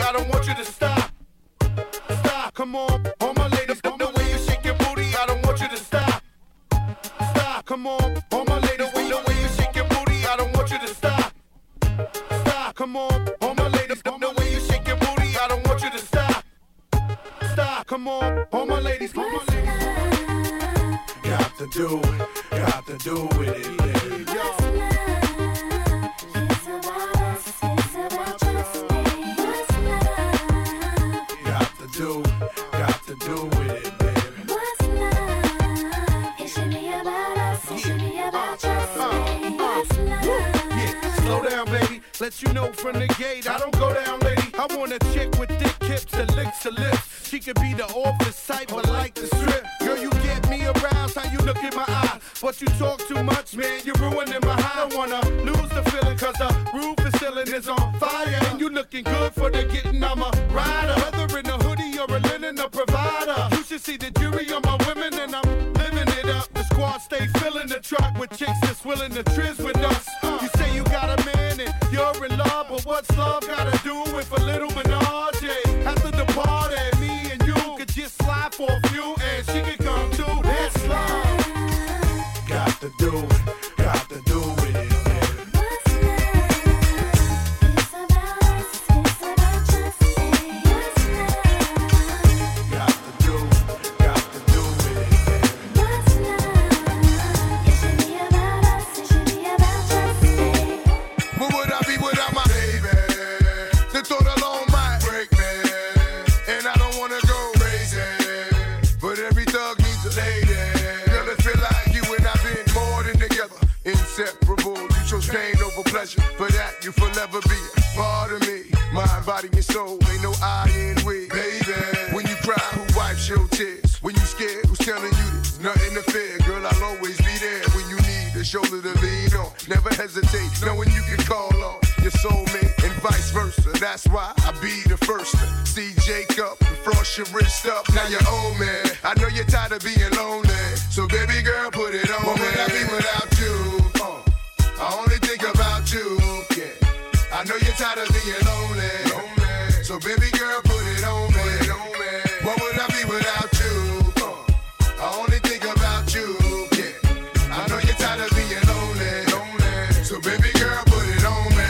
I don't want you to stop. Stop, come on, all my ladies, the way you shake your booty, I don't want you to stop. Stop, come on, all my ladies, the way you shake your booty, I don't want you to stop. Stop, come on, all my ladies, the way you shake your booty, I don't want you to stop. Stop, come on, all my ladies, all my ladies. Got to do with it, yeah. Got to do with it, baby. What's love? It should be about us. It should be about us. What's love? Yeah, slow down, baby. Let you know from the gate, I don't go down, lady. I want a chick with thick hips and licks her lips. She could be the office type, but like the strip. Girl, you get me aroused, how you look in my eyes. But you talk too much, man, you're ruining my high. I don't wanna lose the feeling, cause the roof is ceiling is on fire. And you looking good for the getting, I'm a rider. Whether in a hoodie or a linen, a provider. You should see the jury on my women, and I'm living it up. The squad stay filling the truck with chicks that's willing to trizz with us. You say you got a man and you're in love, but what's love gotta do with a little menage? After the party, me and you could just slide for a few, and she could come too. That's love. Got to do with it, baby. What's love? It's about us. It's about just what's love? Got to do with it, baby. What's love? It should be about us. It should be about just What would I be without my baby? The thought alone might break me, and I don't wanna go crazy, but every thug needs a lady. Girl, it feel like you and I've been more than together, inseparable. You chose pain over pleasure, for that you forever be a part of me. Mind, body, and soul, ain't no I in we. Baby, when you cry, who wipes your tears? When you scared, who's telling you there's nothing to fear? Girl, I'll always be there when you need a shoulder to lean on. Never hesitate, knowing you can call on your soulmate and vice versa. That's why I be the first to see Jacob and frost your wrist up. Now you're old, man. I know you're tired of being lonely, so baby girl, put it on. What would I be without you? I only think about you. Yeah, I know you're tired of being lonely. So baby girl, put it on me. What would I be without you? I only think about you. Yeah, I know you're tired of being lonely. So baby girl, put it on me.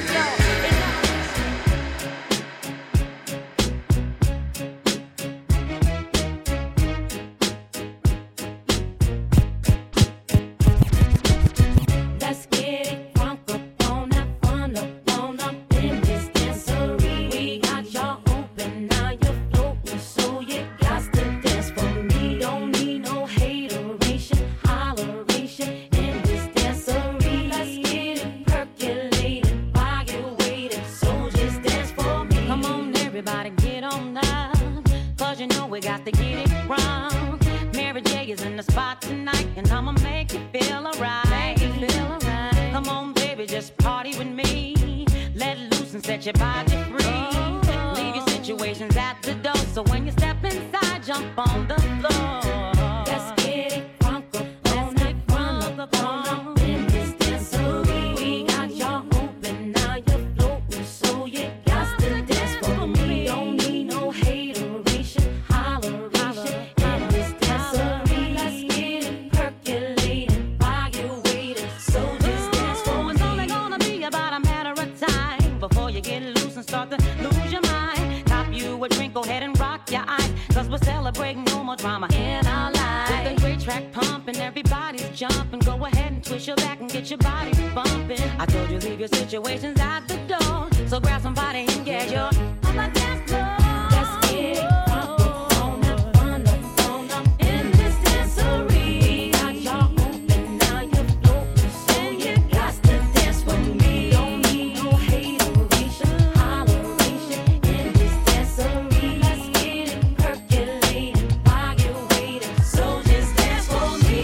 Let's get it crunk up on that fun up in this dancery. We got y'all open, now you're floating, so you got to dance for me. Don't need no hateration, holleration in this dancery. Let's get it percolated while you're waiting, so just dance for me. Come on, everybody, get on up, cause you know we got to get it wrong. Mary J is in the spot tonight, and I'ma make you feel alright. Come on, baby, just party with me. Let loose and set your body free. Leave your situations at the door, so when you step inside, jump on the floor. Let's get it crunk up, let's get crunk up in this dancery. We got y'all open, now you're floating, so you got to dance for me. Don't need no hateration, holleration in this dancery. Let's get it percolating while you're waiting, so just dance for me. It's only gonna be about a matter of time before you get loose and start to lose your mind. Cop you a drink, go ahead and rock your eyes, cause we're celebrating no more drama in our lives. With a great track pumping, everybody's jumping. Go ahead and twist your back and get your body bumping. I told you leave your situations at the door, so grab somebody and get your on the dance floor. Let's get it crunk up on that fun up in this dancery. Got y'all open, now you're floating, so you got to dance for me. Don't need no hateration, holleration in this dancery. Let's get it percolating while you're waiting, so just dance for me.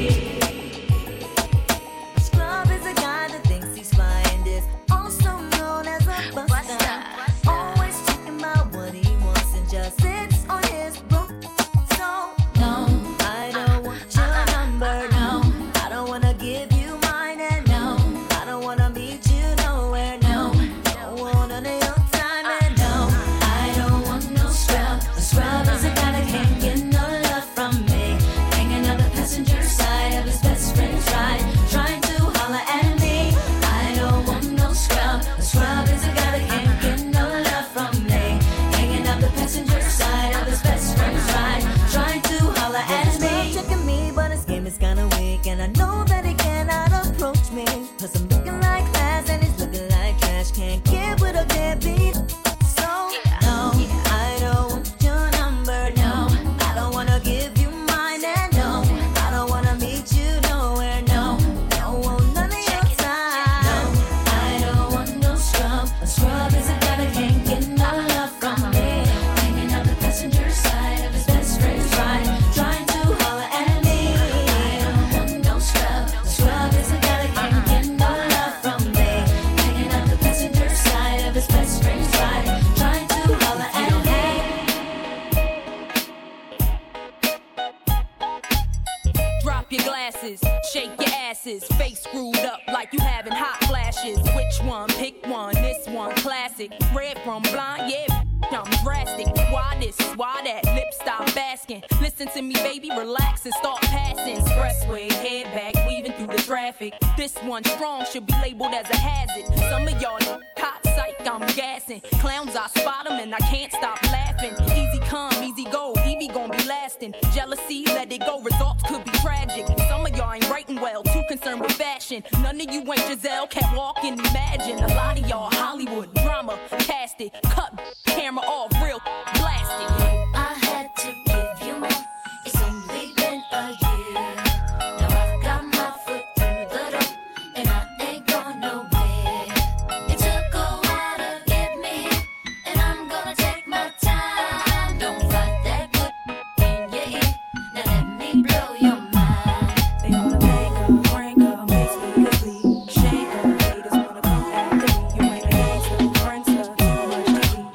Scrub is a guy that thinks he's flying this, also known as a buster. Always talking about your glasses, shake your asses, face screwed up like you having hot flashes. Which one? Pick one. This one classic. Red from blind, yeah. I'm drastic. Why this? Why that? Lip stop basking. Listen to me, baby, relax and start passing. Expressway, head back, weaving through the traffic. This one strong should be labeled as a hazard. Some of y'all hot psych, I'm gassing. Clowns, I spot them and I can't stop laughing. Easy come, easy go, Evie gon' be lasting. Jealousy, let it go, results could be tragic. Some of y'all ain't writing well, too concerned with fashion. None of you ain't Giselle, can't walk and imagine. A lot of y'all Hollywood drama, cast it, cut camera off, real blasted. I had to give you more. It's only been a year. Now I got my foot through the door, and I ain't going nowhere. It took a while to get me here, and I'm gonna take my time. Don't fight that good in your ear. Now let me blow your mind. They wanna make her, bring her, makes me complete. Shake her, haters wanna come after me. You ain't a gangster, friends her, too much to eat.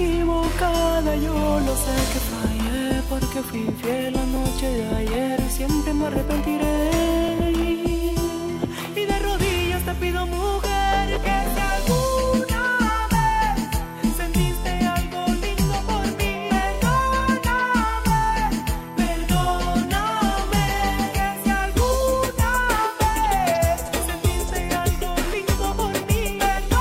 equivocada, yo lo sé que fallé, porque fui fiel la noche de ayer, siempre me arrepentiré. Y de rodillas te pido, mujer, que si alguna vez sentiste algo lindo por mí, perdóname, perdóname. Que si alguna vez sentiste algo lindo por mí,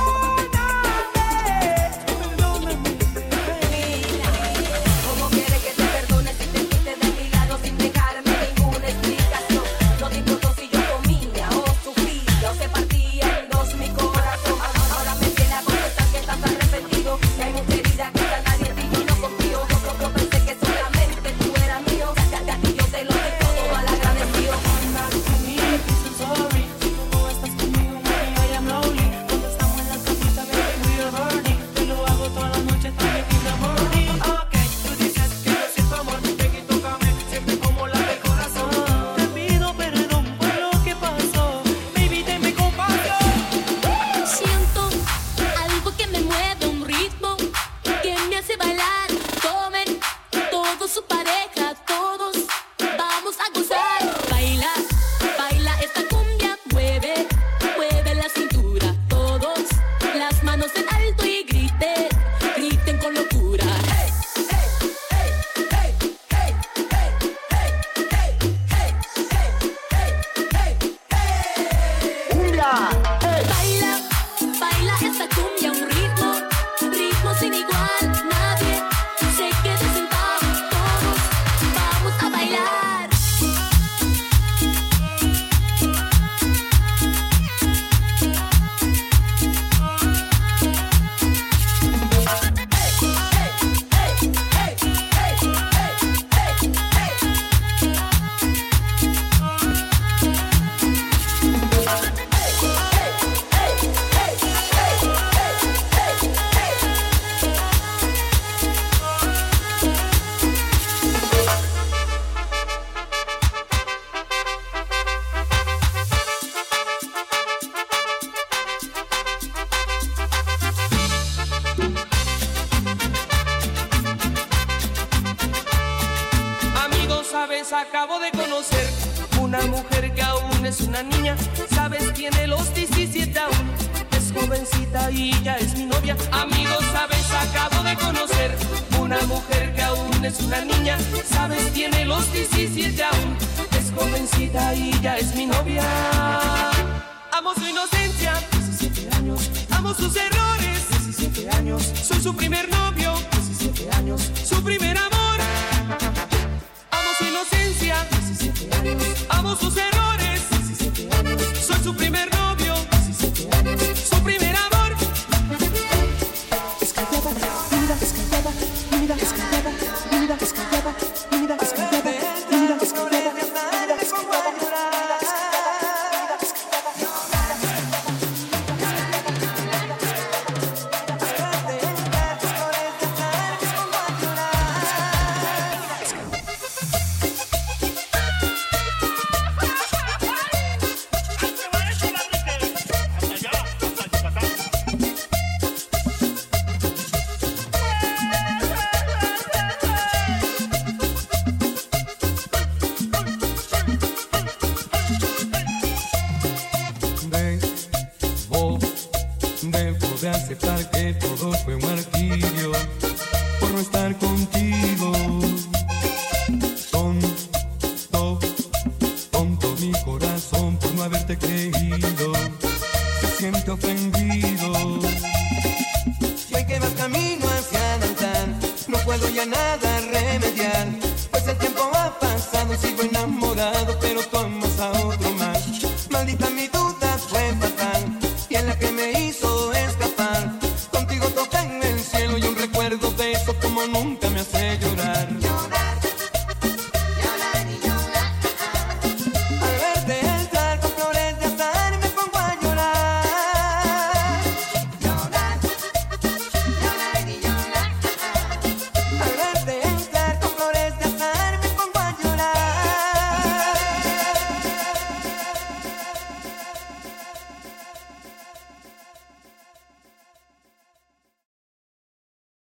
¿Cómo quieres que te perdone si te fuiste de mi lado sin dejarme ninguna explicación? No te importó si yo comía o sufría o se partía en dos mi corazón. Ahora me viene a confesar que estás arrepentido, que hay mucha herida que a nadie en ti yo no confío. Yo pensé que solamente tú eras mío, ya que yo te lo dejo todo mal agradecido. I'm not to me, I'm sorry. Si tú no estás conmigo, baby, I am lonely. Cuando estamos en la casita, baby, we are burning. Te lo hago toda la noche, también in the morning. Ok, tú dices que yo siento amor, ven y tócame, siempre como la del corazón. Te pido perdón por lo que pasó, baby, tenme compasión. Siento algo que me mueve, un ritmo que me hace bailar. Tomen todos su pareja, todos vamos a gozar. Baila, baila esta cumbia, mueve, mueve la cintura. Todos las manos en alto y griten, griten con locura. Hey, hey, hey, hey, hey, hey, hey, hey, hey, hey, hey, hey. Baila, baila esta cumbia, un ritmo sin igual. Nadie se quede sentado, todos vamos a bailar. Amigos, sabes, acabo de conocer una mujer que aún es una niña. Sabes, tiene los 17 aún, es jovencita y ya es mi novia. Amigos, sabes, acabo de conocer una mujer que aún es una niña. Sabes, tiene los 17 aún, es jovencita y ya es mi novia. Amo su inocencia, 17 años. Amo sus errores, 17 años. Soy su primer novio, 17 años. Su primer amor. Amo su inocencia, 17 años. Amo sus errores, 17 años. Soy su primer novio, 17 años. Su primer amor. Es callada, mira, es callada, mira, es callada, mira, es callada, mira, es callada, mira, es callada, mira, es callada. Debo de aceptar que todo fue un martirio por no estar contigo. Tonto mi corazón por no haberte creído, se siente ofendido. Si hoy que vas camino hacia Downtown, no puedo ya nada remediar, pues el tiempo ha pasado y sigo enamorado, pero tú amas a otro más. Maldita mi duda fue fatal, y en la que me hizo escapar. Contigo toqué en el cielo y un recuerdo de eso como nunca